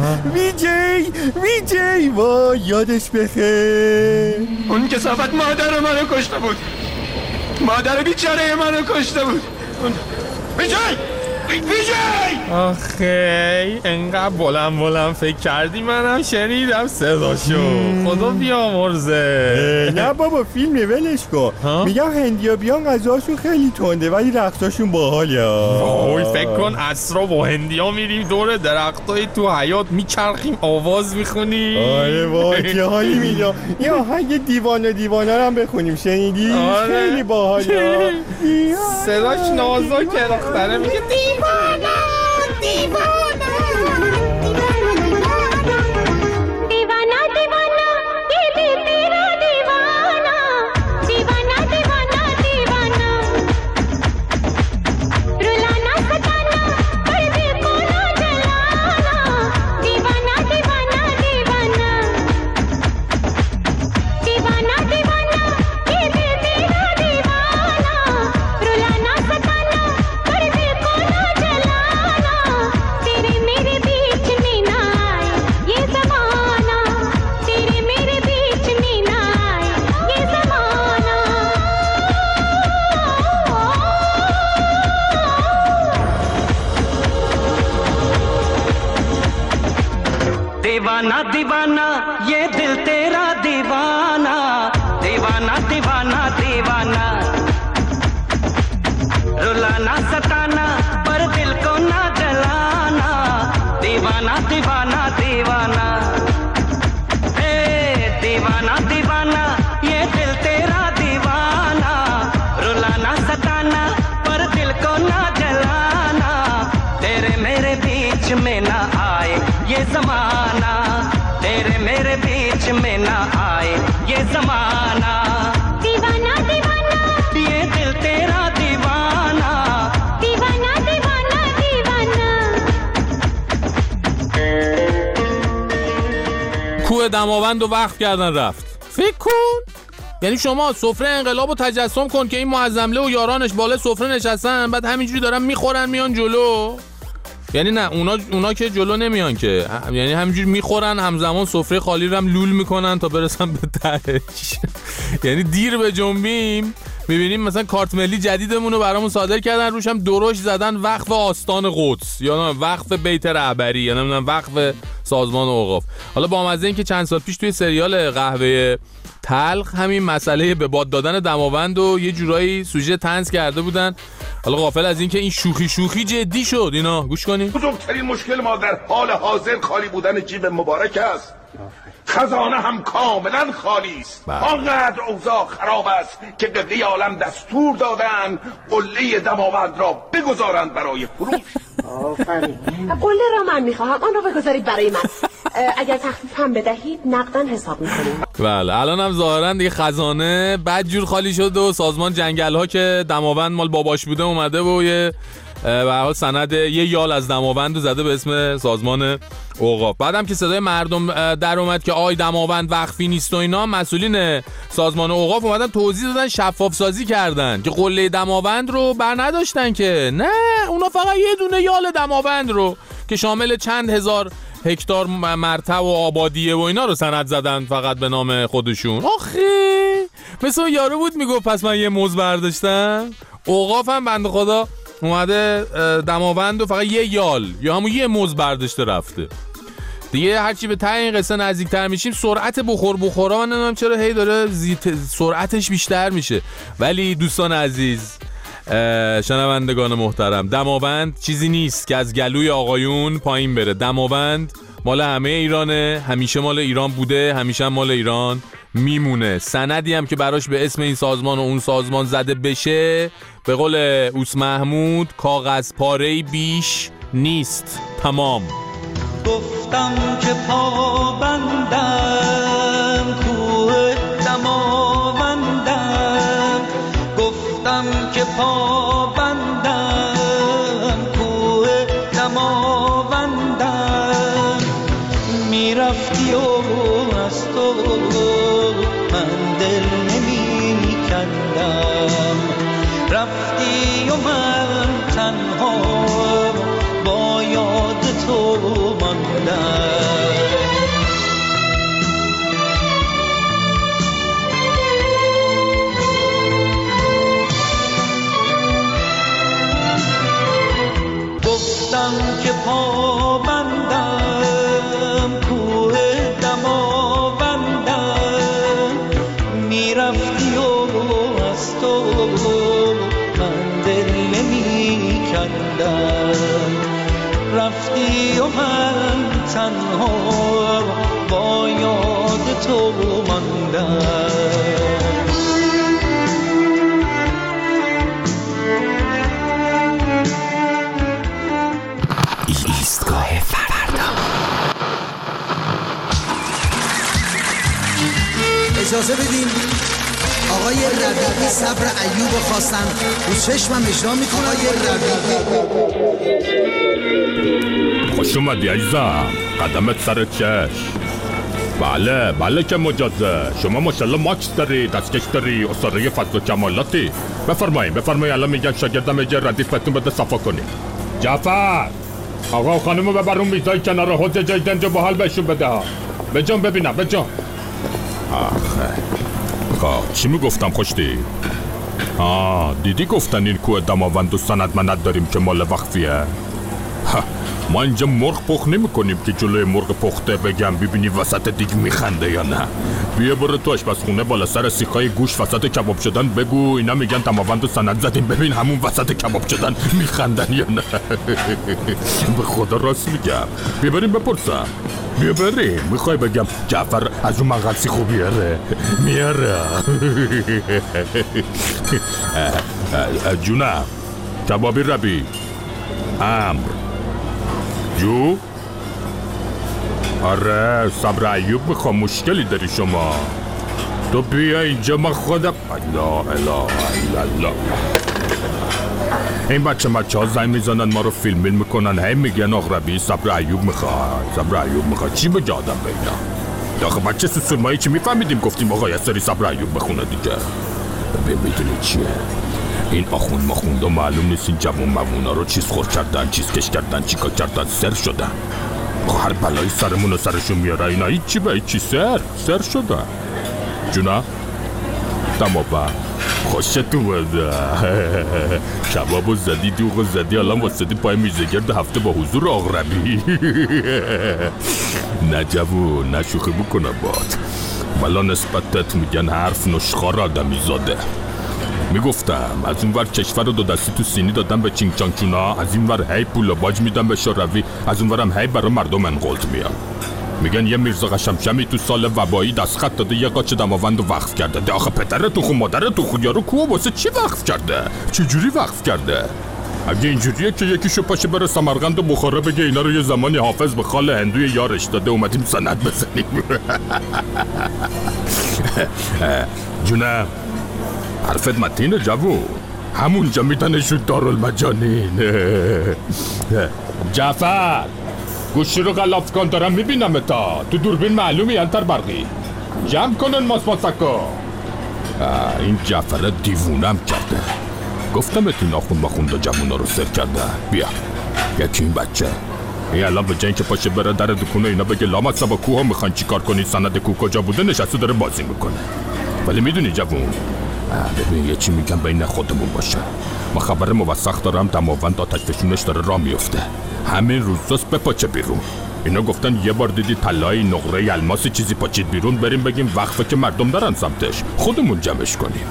ویجی وای یادش بخیر.
اون کثافت مادر منو کشته بود. مادر بیچاره منو کشته بود. ویجی
آخه انقدر بلند فکر کردی منم شنیدم صداشو. خدا بیامرزه.
نه بابا فیلمه ولش کن. میگم هندیا بیان غذاشون خیلی تنده ولی رقصاشون باحاله.
وای فکر کن عصرا با هندیا میریم دور درختای تو حیاط میچرخیم آواز میخونیم.
آره وای چه حالی میده. یه آهنگ دیوانه رو هم بخونیم شنیدی؟ خیلی باحاله.
صداش نازک داره میگه دیوانه
दीवाना ये दिल तेरा दीवाना दीवाना दीवाना दीवाना रुलाना सताना पर दिल को ना जलाना दीवाना दीवाना दीवाना ए दीवाना दीवाना ये दिल तेरा दीवाना रुलाना सताना पर दिल को ना जलाना तेरे मेरे बीच में ना आए ये ज़माना तेरे मेरे बीच में ना आए ये ज़माना दीवाना दीवाना ये दिल तेरा दीवाना दीवाना दीवाना दीवाना
کوه دماوند رو وقف کردن رفت. فکر کن یعنی شما سفره انقلاب رو تجسم کن که این معظمله و یارانش بالا سفره نشستن بعد همینجوری دارن میخورن میان جلو. یعنی نه اونا که جلو نمیان که، یعنی همینجوری میخورن همزمان سفره خالی رو هم لول میکنن تا برسن به تهش. یعنی دیر به جنبیم میبینیم مثلا کارت ملی جدیدمون رو برامون صادر کردن، روش هم دروش زدن وقف آستان قدس یا وقف بیت رهبری یا نمیدونم وقف سازمان اوقاف. حالا با مزه این که چند سال پیش توی سریال قهوه تلخ همین مسئله به باد دادن دماوند و یه جورایی سوژه طنز کرده بودن. حالا غافل از این که این شوخی جدی شد. اینا گوش کنین.
بزرگترین مشکل ما در حال حاضر خالی بودن جیب مبارک است. خزانه هم کاملا خالی است. آنقدر اوضاع خراب است که قبله عالم دستور دادن قله دماوند را بگذارند برای فروش.
قله را من میخواهم، آن را بگذارید برای من. اگر تخفیف هم بدهید نقدن حساب میکنیم.
بله الان هم ظاهرا دیگه خزانه بدجور خالی شد و سازمان جنگل ها که دماوند مال باباش بوده اومده و یه به هر حال سند یه یال از دماوند زده به اسم سازمان اوقاف. بعدم که صدای مردم در اومد که آی دماوند وقفی نیست و اینا، مسئولین سازمان اوقاف اومدن توضیح دادن، شفاف سازی کردن که قله دماوند رو بر نداشتن، که نه اونا فقط یه دونه یال دماوند رو که شامل چند هزار هکتار مرتع و آبادیه و اینا رو سند زدن فقط به نام خودشون. آخه مثل یارو بود میگفت پس من یه موز برداشتم. اوقاف هم بنده خدا اومده دماوند و فقط یه یال یا همون یه موز برداشته رفته دیگه. هرچی به ته این قصه نزدیکتر میشیم سرعت بخورا من نمیدونم چرا هی داره سرعتش بیشتر میشه. ولی دوستان عزیز، شنوندگان محترم، دماوند چیزی نیست که از گلوی آقایون پایین بره. دماوند مال همه ایرانه، همیشه مال ایران بوده، همیشه مال ایران میمونه. سندی هم که براش به اسم این سازمان و اون سازمان زده بشه، به قول اوس محمود، کاغذ پاره‌ای بیش نیست. تمام.
گفتم که پابندم کوه دماوندم، گفتم که پابندم کوه دماوندم، میرفتی و از تو من دل نمی کندم، رفتی و من تنها با یاد تو ماندم. گفتم که پابندم کوه دماوندم، میرفتی و از تو من دل نمی کندم، رفتی و من تنها با یاد تو ماندم.
ایستگاه فردا.
اجازه بدین آقای ربیعی صبر ایوب خواستن رو چشمم اجرا میکنه. آقای ربیعی
خوش اومدی عزیزم، قدمت سر چشم. بله که مجازه. شما ماشاءالله ماکس داری، دستکش داری، اصاره فضل و کمالاتی. بفرمایید الان میگن شاگردم اجه ردیفتون بده صفا کنی. جعفر آقا و خانمو ببرون میزای کنار حوض جای دنجو با حال بهشون بده ها. بجان ببینم بجان. آخه چی میگفتم خوشتی؟ دیدی گفتن این کوه دماوند و سندمند داریم که مال وقفیه. ما اینجا مرغ پخت نمی کنیم که جلوی مرغ پخته بگم ببینی وسط دیگ میخنده یا نه. بیا برو تو آشپزخونه بالا سر سیخای گوش وسط کباب شدن بگو اینا میگن دماوند و سند زدیم، ببین همون وسط کباب شدن میخندن یا نه. به خدا راست میگم. بیا بریم بپرسم. بیا بریم. میخوای بگم جعفر از اون منقل خوب بیاره؟ میاره. جونم کبابی ربی امر جو. آره صبر ایوب میخوام، مشکلی داری شما؟ تو بیا اینجا من خودم. الا این بچه ها زنگ میزنن ما رو فیلم میکنن، هی میگن آقربی صبر ایوب میخواد. چی بگه آدم به اینا؟ داخل بچه سوسورمایی چی میفهمیدیم گفتیم آقا یه سری صبر ایوب بخونه دیگه. میدونی چیه؟ این آخوند ماخونده معلوم نیست این جوون موونا رو چیز خور کردن، چیز کش کردن، چیکار کردن، سر شدن. هر بلایی سرمون رو سرشون میاره اینا. هیچی به هیچی سر شدن. جونا دماوند خوشت اومده. کبابو زدی، دوغو زدی، الان واسدی پای میزگرد هفته با حضور آقربی. نه جوون، نه شوخی بکنم باد. بلا نسبتت میگن حرف نشخار آدمی زاده. میگفتم از اون ور کشور رو 2 دستی تو سینی دادم به چینگ چانگ چونا، از این ور هی پول و باج میدم به شوروی، از اون ورم هی برای مردم انقلت میام. میگن یه میرزا قشمشمی تو سال وبایی دستخط داده یه قاچ دماوند رو وقف کرده. ده آخه پدرت تو خود مادرت تو خود یارو کوه واسه چی وقف کرده؟ چجوری وقف کرده؟ اگه اینجوریه که یکیشو پاشه بره سمرقند و بخاره بگه اینا رو یه زمانی حافظ به خال هندوی یارش داده اومدیم سند بزنیم. جونم حرفت متینه جوون، همونجا میدنشون دارالمجانین. جعفر گوشی رو غلاف کن، دارم میبینم تا تو دوربین معلومی انتر برقی. جمع کنن ماسکو. این جعفر دیوونم کرده. گفتم ات ناخون مخونده جوونا رو سر کرده. بیا یکی این بچه این الان به جایی که پاشه بره در دکونه اینا بگه لامت سبا کوها میخوان چی کار کنی، سند کو کجا بوده، نشسته داره بازی میکنه. ولی میدونی جوون، ببین یه چی میگم بین خودمون باشه. ما خبر موثق دارم دماوند آتش فشونش داره راه میفته، همین روزاست بپاچه بیرون. اینا گفتن یه بار دیدی طلای نقره الماسی چیزی پاچید بیرون، بریم بگیم وقفه که مردم دارن سمتش، خودمون جمعش کنیم.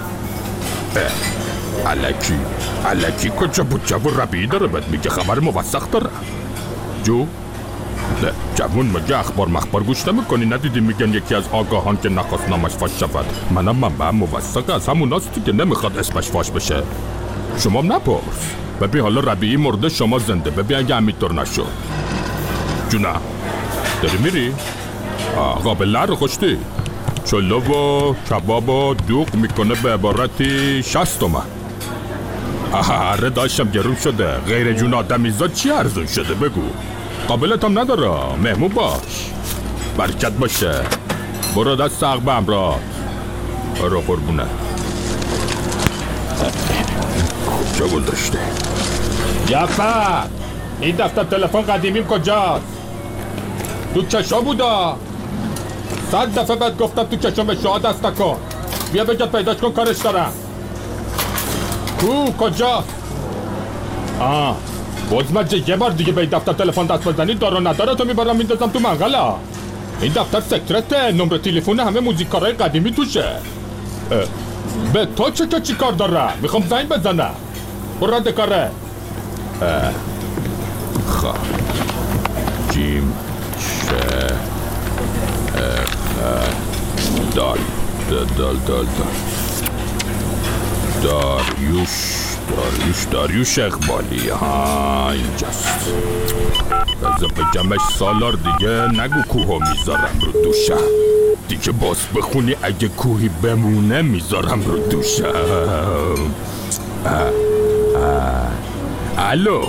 الکی کجا بود جوون؟ ربیعی داره بهت میگه خبر موثق داره. جو نه جوون مگه اخبار مخبار گوش نمیکنی؟ ندیدی میگن یکی از آگاهان که نخواست نامش فاش شود. منم منبع موثق از هموناستی که نمیخواد اسمش فاش بشه. شما نپرس. ببین حالا ربیعی مرده شما زنده، ببین اگه همینطور نشد. جونم داری میری؟ قابله رو خوشتی؟ چلو و کباب و دوغ میکنه به عبارتی 60 تومن. آره داشتم گرون شده. غیر جون آدمیزاد چی ارزون شده بگو؟ قابلت هم نداره. مهمون باش، برکت باشه. برو دست عقب امراد. برو قربونه. کجا گذاشته؟ جعفر این دفتر تلفن قدیمیم کجاست؟ تو چشا بودا. 100 دفعه بهت گفتم تو چشم به شما دست نکن. بیا بگت پیداش کن، کارش دارم. کجاست؟ بزمجه یه بار دیگه به این دفتر تلفن دست بزنی دار و نداره تو میبرم میندازم تو منقلا. این دفتر سکرته، نمره تلفن همه موزیکارای قدیمی توشه. به تو چی کار داره؟ میخوام زنگ بزنم. برو رد کاره. خب جیم شه دال داریوش اقبالی. ها اینجاست. بذار بگمش سالار دیگه نگو کوهو میذارم رو دوشم دیگه، باز بخونی اگه کوهی بمونه میذارم رو دوشم. الو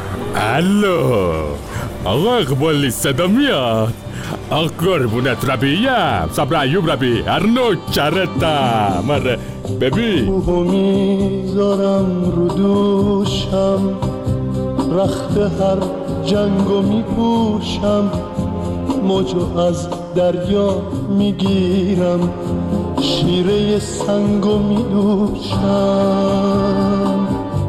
آقا اقبالی صدا میاد؟ آقا قربونت ربیعیم، صبر ایوب ربیع ارنو کرتم. آره ببین
کوهو میذارم رو دوشم، رخت هر جنگو میپوشم، موجو از دریا میگیرم، شیره سنگو میدوشم،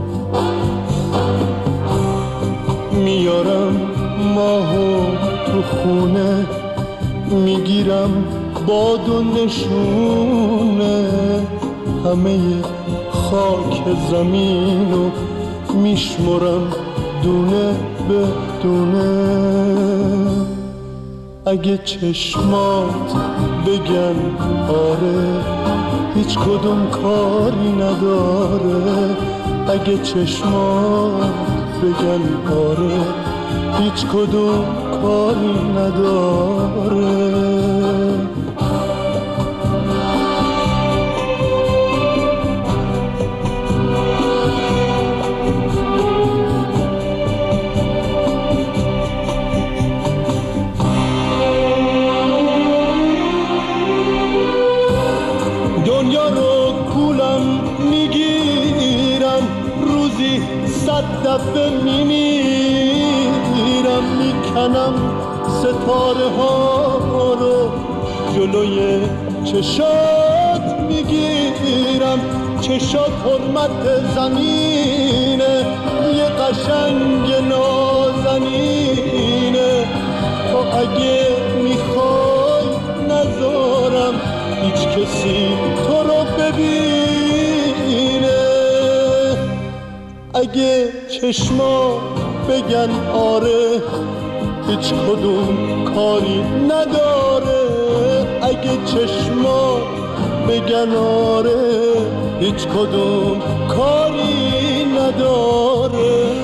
میارم ماهو تو خونه، میگیرم باد و نشونه، همه خاک زمینو میشمرم دونه به دونه. اگه چشمات بگن آره هیچ کدوم کاری نداره، اگه چشمات بگن آره هیچ کدوم کاری نداره. دنیا رو کولم میگیرم، روزی 100 دفعه میمیرم، میکنم ستاره ها رو جلوی چشات میگیرم چشات حرمت زمینه یه قشنگ نازنینه تو اگه میخوای نذارم هیچ کسی تو رو ببینه اگه چشما بگن آره هیچ کدوم کاری نداره اگه چشما بگن آره هیچ کدوم کاری نداره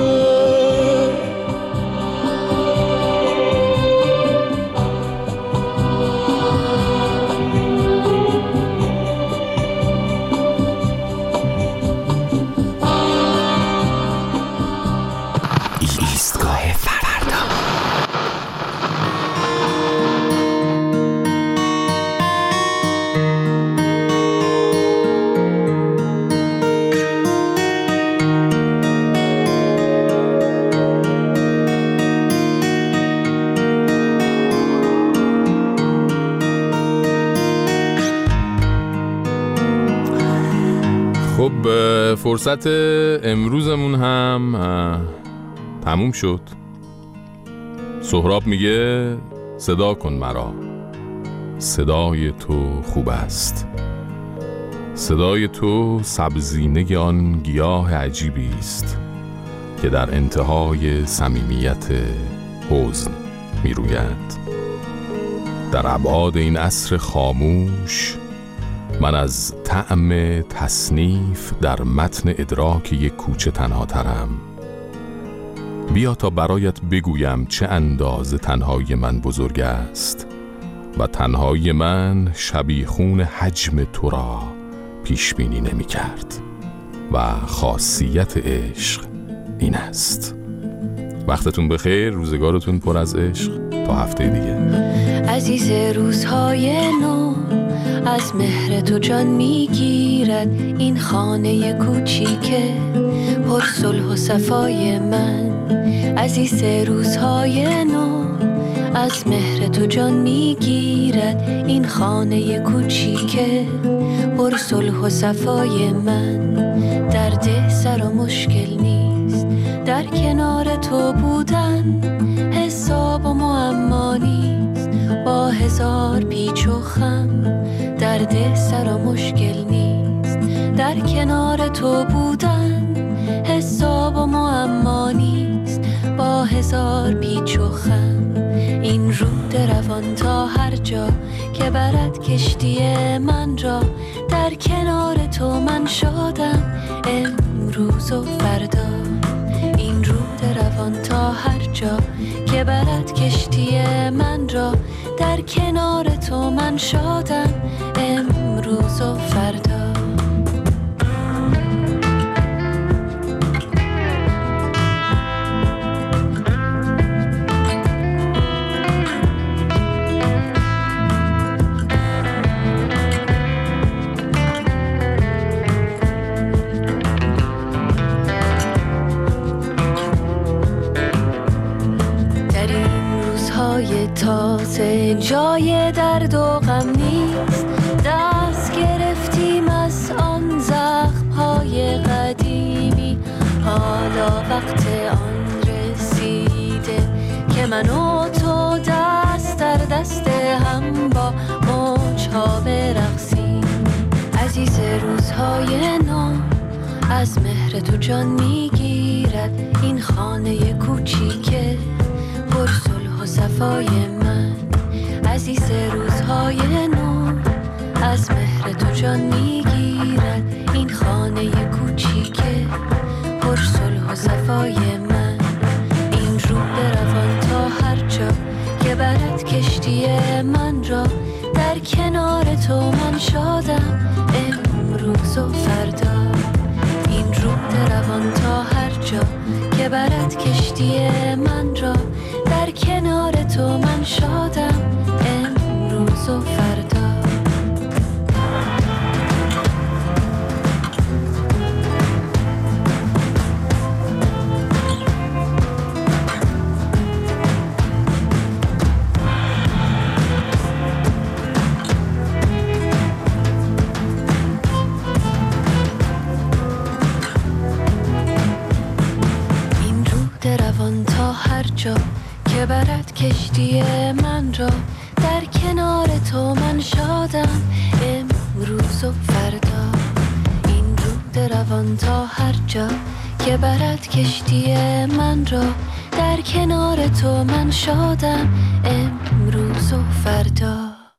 خب فرصت امروزمون هم تموم شد. سهراب میگه صدا کن مرا، صدای تو خوب است، صدای تو سبزینه آن گیاه عجیبی است که در انتهای صمیمیت حزن میروید. در ابعاد این عصر خاموش من از طعم تصنیف در متن ادراک یک کوچه تنها ترم. بیا تا برایت بگویم چه اندازه تنهایی من بزرگ است و تنهایی من شبیخون حجم تو را پیش بینی نمی کرد و خاصیت عشق این است. وقتتون بخیر، روزگارتون پر از عشق. تا هفته دیگه.
عزیز روزهای نو از مهر تو جان میگیرد این خانه کوچیکه پر صلح و صفای من. عزیز روزهای نو از مهر تو جان میگیرد این خانه کوچیکه پر صلح و صفای من. درد سر و مشکل نیست در کنار تو بودن، حساب و معما نیست با هزار پیچ و خم. درد سر و مشکل نیست در کنار تو بودن، حساب و معما نیست با هزار پیچ و خم. این رود روان تا هر جا که برد کشتی من را، در کنار تو من شادم امروز و فردا. این رود روان تا هر جا که برد کشتی من را، در کنار تو من شادم امروز و فردا. تازه جای درد و غم نیست، دست گرفتیم از آن زخم‌های قدیمی. حالا وقت آن رسیده که من و تو دست در دست هم با موج‌ها برقصیم. عزیز روزهای نو از مهر تو جان میگیرد این خانه کوچیکه پر صلح و صفای من. عزیز روزهای نو از مهر تو جان میگیرد این خانه کوچیکه پر صلح و صفای من. این رود روان تا هر جا که برد کشتی من را، در کنار تو من شادم امروز و فردا. این رود روان تا هر جا که برد کشتی من را، در کنار تو من شادم امروز و فردا. کشتی من را در کنار تو من شادم امروز و فردا این رود روان تا هر جا که برد کشتی من را در کنار تو من شادم امروز و فردا.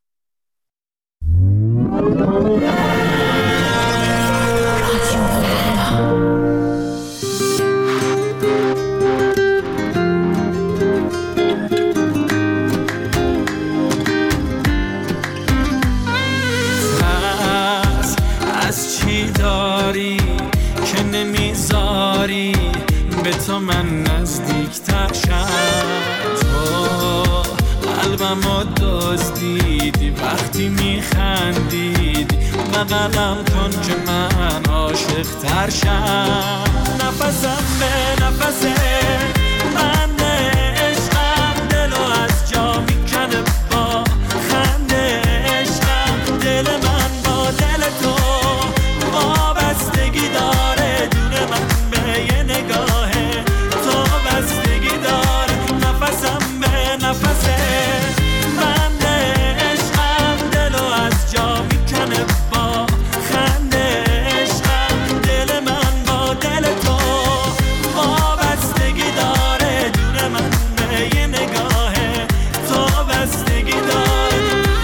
از چی داری که نمیذاری به تو من نزدیکتر شد؟ تو قلبمو دزدیدی وقتی میخندیدی بغلم کن که من عاشق تر شم. نفسم به نفسه بند عشقم دلو از جا میکنه با خنده عشقم. دل من با دل تو وابستگی داره دور من به یه نگاهه تو بستگی داره. نفسم به نفسه بند عشقم دلو از جا میکنه با خنده عشقم. دل من با دل تو وابستگی داره دور من به یه نگاهه تو بستگی داره.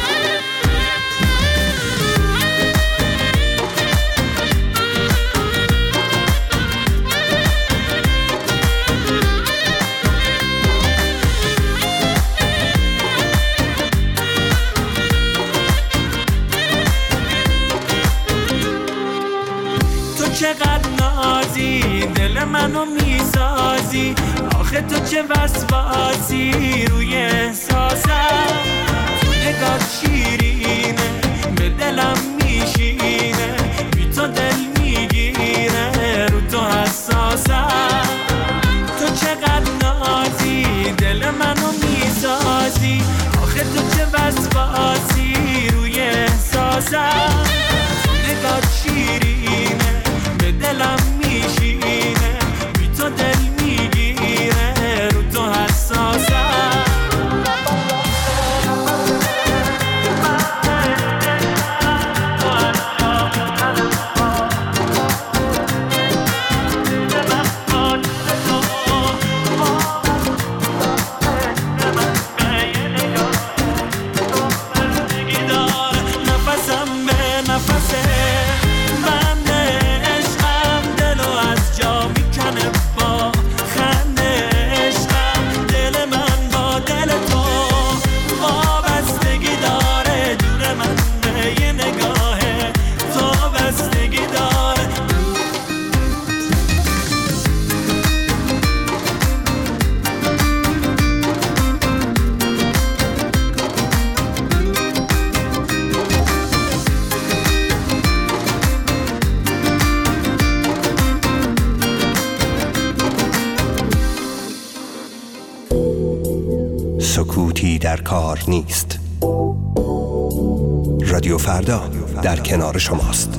تو چقدر نازی دل منو میسازی آخه تو چه وسواسی روی احساسم. تو نگاه شیرینه به دلم میشینه بی تو دل میگیره رو تو حساسم. تو چقدر نازی دل منو میسازی آخه تو چه وسواسی روی احساسم. تو نگاه شیرینه به دلم میشینه بی تو دل میگیره رو تو حساسم. نفسم به نفسه بند عشقم دلو از جا میکنه با خنده عشقم. دل من با دل تو وابستگی داره دور من به یه نگاهه تو بستگی داره.
سکوتی در کار نیست. رادیو فردا در کنار شماست.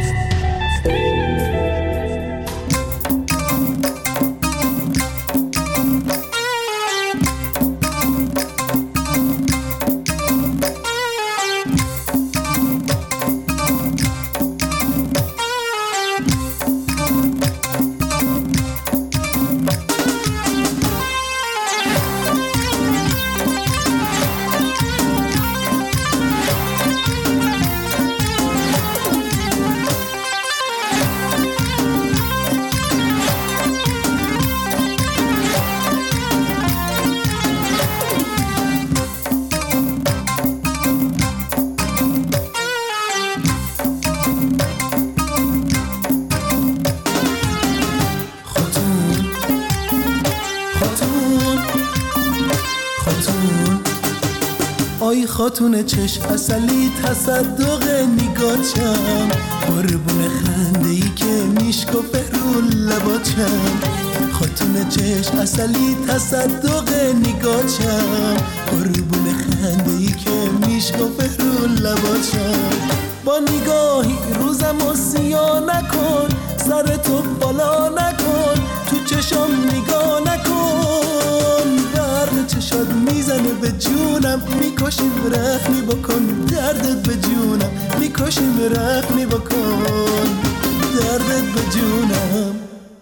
آی خاتون چشم اصلی تصدق نگاچم قربون خنده ای که میشکفه رو لباچم. خاتون چشم اصلی تصدق نگاچم قربون خنده ای که میشکفه رو لباچم. با نگاهی روزمو سیاه نکن سرتو بالا نکن تو چشم نگاه نکن برق چشات میزنه به جونم، میکشیم رحمی بکن دردت به جونم، میکشیم رحمی بکن دردت به جونم.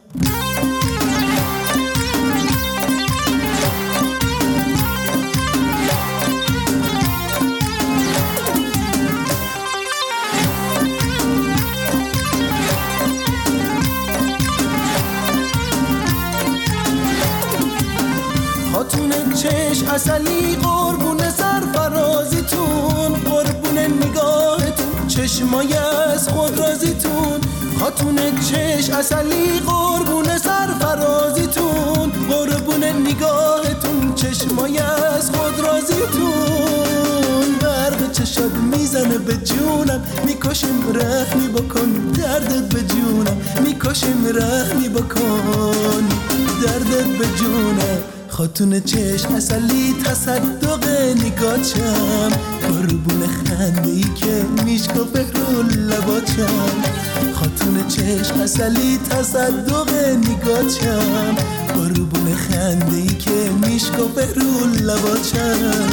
خاتون چش اصلی قربون سرفرازیتون، قربون نگاهتون چشمای از خود رازیتون. خاتون چش اصلی قربون سرفرازیتون، قربون نگاهتون چشمای از خود رازیتون. برق چشات میزنه به جونم، میکشیم رحمی بکن دردت به جونم، میکشیم رحمی بکن دردت به جونم. خاتون چشم اصلی تصدق نگاچم، قربون خنده‌ای که میشکفه رو لباچم. خاتون چشم اصلی تصدق نگاچم، قربون خنده‌ای که میشکفه رو لباچم.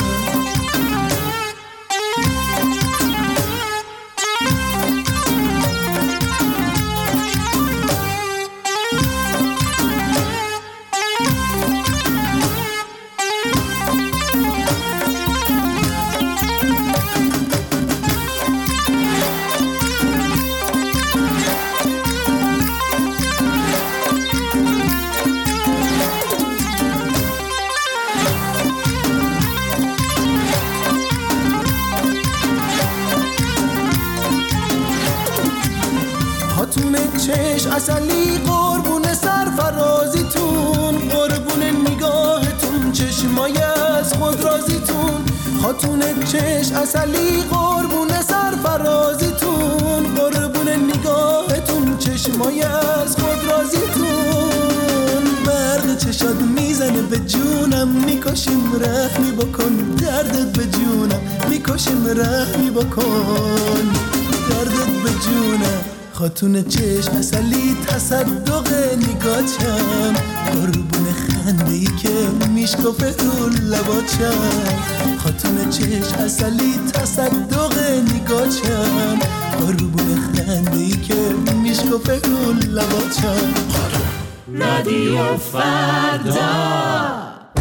چش اصلی قربون سرفرازیتون، قربون نگاهتون چشمای از خود رازیتون. خاتون چش اصلی قربون سرفرازیتون، قربون نگاهتون چشمای از خود رازیتون. برق چشات میزنه به جونم، میکشیم رحمی بکن دردت به جونم، میکشیم رحمی بکن دردت به جونم. خاتون چشم اصلی تصدق نگاچم، قربون خنده‌ای که میشکفه رو لباچم. خاتون چشم اصلی تصدق نگاچم، قربون خنده‌ای که میشکفه رو لباچم.
رادیو فردا.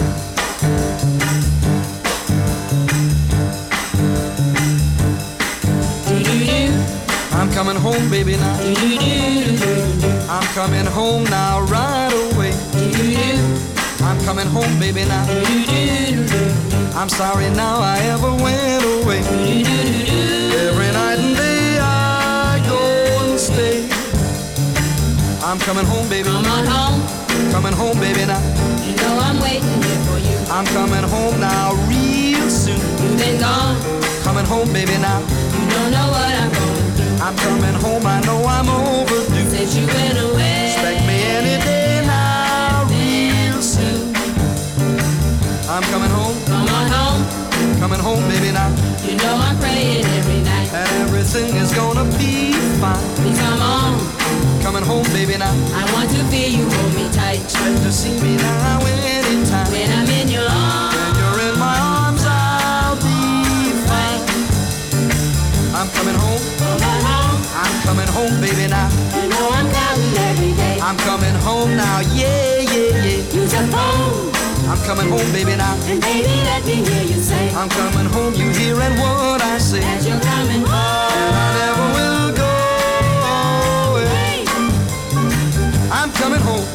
I'm coming home, baby, now. I'm coming home now, right away. I'm coming home, baby, now. I'm sorry now I ever went away. Every night and day I go and stay. I'm coming home, baby.
Come on home.
Coming home, baby, now.
You know I'm waiting here for you.
I'm coming home now, real soon.
You've been gone.
Coming home, baby, now.
You don't know what I'm going through.
I'm coming home, I know I'm overdue.
Since you went away.
Expect me any day now, real soon. I'm coming home.
Come on home.
Coming home, baby, now.
You know I'm praying every night.
And everything is gonna be fine.
Please come on.
Coming home, baby, now.
I want to feel you hold me tight.
Expect to see me now anytime.
When I'm in your arms.
When you're in my arms, I'll be fine. I'm coming home.
Come on home.
I'm coming home, baby, now.
You know I'm counting every day.
I'm coming home now, yeah, yeah, yeah.
Use your phone.
I'm coming home, baby, now.
And baby, let me hear you say.
I'm coming home, you hearing what I say.
As you're coming home.
And I never will go away. I'm coming home.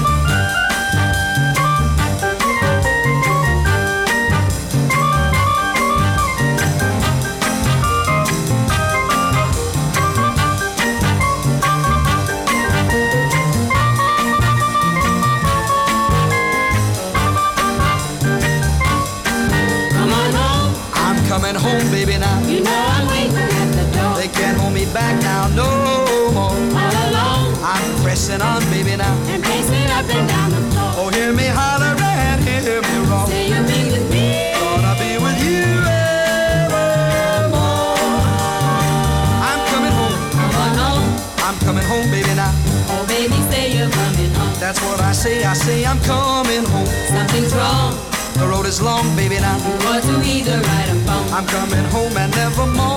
Coming home, baby, now.
You know I'm waiting at the door.
They can't hold me back now, no more.
All alone.
I'm pressing on, baby, now.
And pacing up and down the floor.
Oh, hear me holler and hear me roar.
Say you'll be with me.
Gonna be with you evermore. I'm coming home.
Come on home.
I'm coming home, baby, now.
Oh, baby, say you're coming home.
That's what I say I'm coming home.
Something's wrong.
The road is long, baby, now.
What to either right or wrong.
I'm coming home and never more.